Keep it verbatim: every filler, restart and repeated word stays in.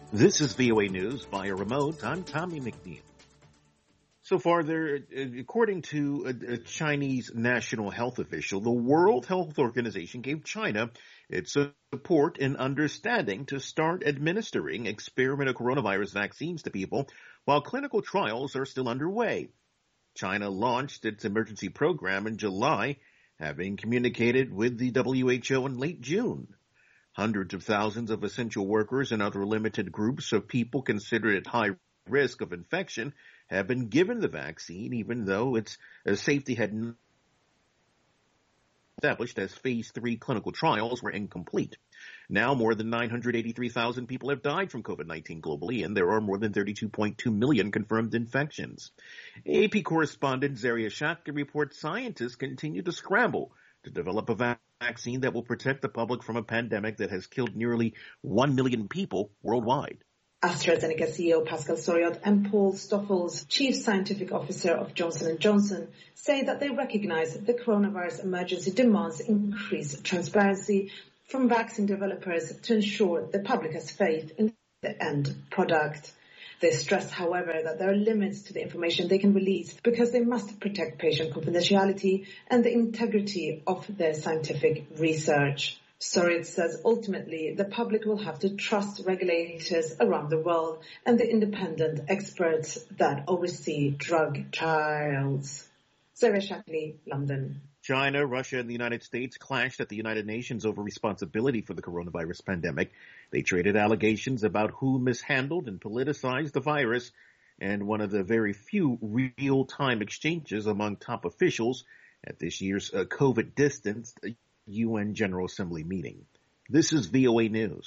This is V O A News via remote. I'm Tommy McNeil. So far, there, according to a, a Chinese national health official, the World Health Organization gave China its support and understanding to start administering experimental coronavirus vaccines to people while clinical trials are still underway. China launched its emergency program in July, having communicated with the W H O in late June. Hundreds of thousands of essential workers and other limited groups of people considered at high risk of infection have been given the vaccine, even though its safety had not been established as phase three clinical trials were incomplete. Now more than nine hundred eighty-three thousand people have died from COVID nineteen globally, and there are more than thirty-two point two million confirmed infections. A P correspondent Zaria Shaka reports scientists continue to scramble to develop a vaccine vaccine that will protect the public from a pandemic that has killed nearly one million people worldwide. AstraZeneca C E O Pascal Soriot and Paul Stoffels, Chief Scientific Officer of Johnson and Johnson, say that they recognize the coronavirus emergency demands increased transparency from vaccine developers to ensure the public has faith in the end product. They stress, however, that there are limits to the information they can release because they must protect patient confidentiality and the integrity of their scientific research. Soriot says ultimately the public will have to trust regulators around the world and the independent experts that oversee drug trials. Sarah Shackley, London. China, Russia, and the United States clashed at the United Nations over responsibility for the coronavirus pandemic. They traded allegations about who mishandled and politicized the virus, and one of the very few real-time exchanges among top officials at this year's uh, COVID-distanced U N General Assembly meeting. This is V O A News.